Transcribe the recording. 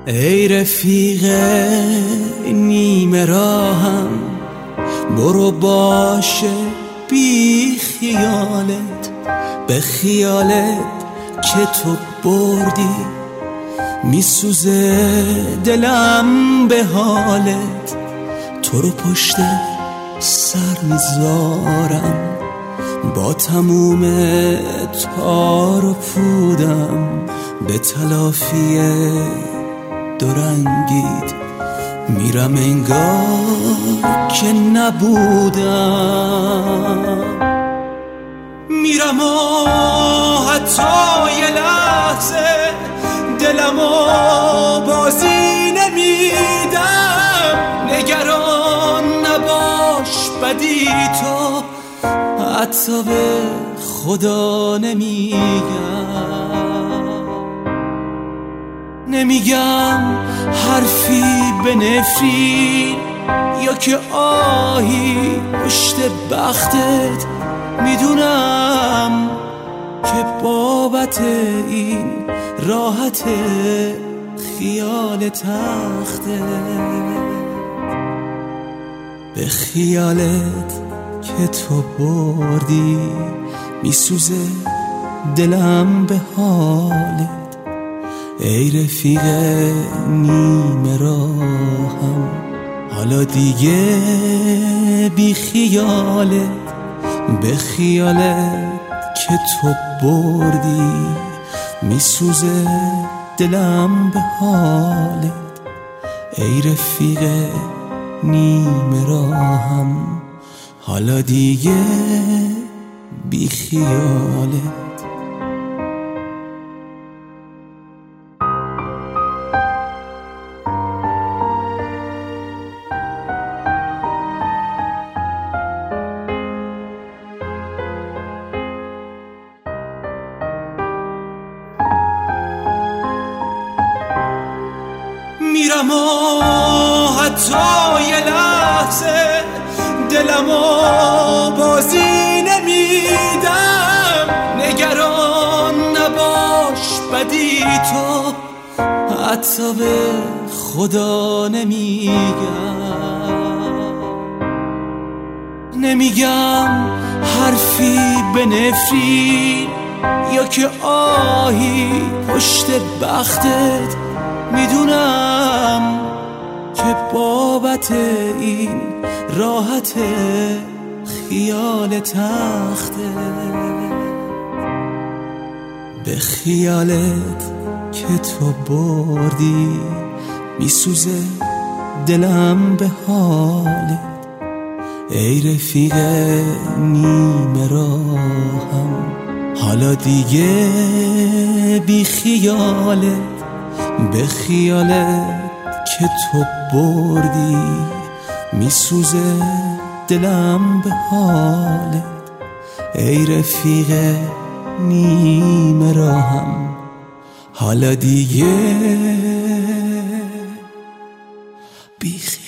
ای رفیق نیمه راهم، برو باشه بی خیالت، به خیالت که تو بردی میسوزه دلم به حالت. تو رو پشت سر میذارم با تموم تار و پودم، به تلافی دورنگید میرم انگار که نبودم. میرم و حتی یه لحظه دلمو بازی نمیدم، نگران نباش بدی تو حتی به خدا نمیگم حرفی به نفرین یا که آهی پشت بختت، میدونم که بابت این راحت خیال تخته. به خیالت که تو بردی میسوزه دلم به حالت. ای رفیق نیمه راهم، حالا دیگه بی خیالت، به خیالت که تو بردی میسوزه دلم به حالت. ای رفیق نیمه راهم، حالا دیگه بی خیالت. میرم و حتی یه لحظه دلمو بازی نمیدم، نگران نباش بدی تو حتی به خدا نمیگم حرفی به نفرین یا که آهی پشت بختت، میدونم که بابت این راحت خیال تخته. به خیالت که تو بردی میسوزه دلم به حالت. ای رفیق نیمه راهم، حالا دیگه بی خیالت، به خیالت که تو بردی میسوزه دلم به حالت. ای رفیق نیمه راهم، حالا دیگه بی خیالت.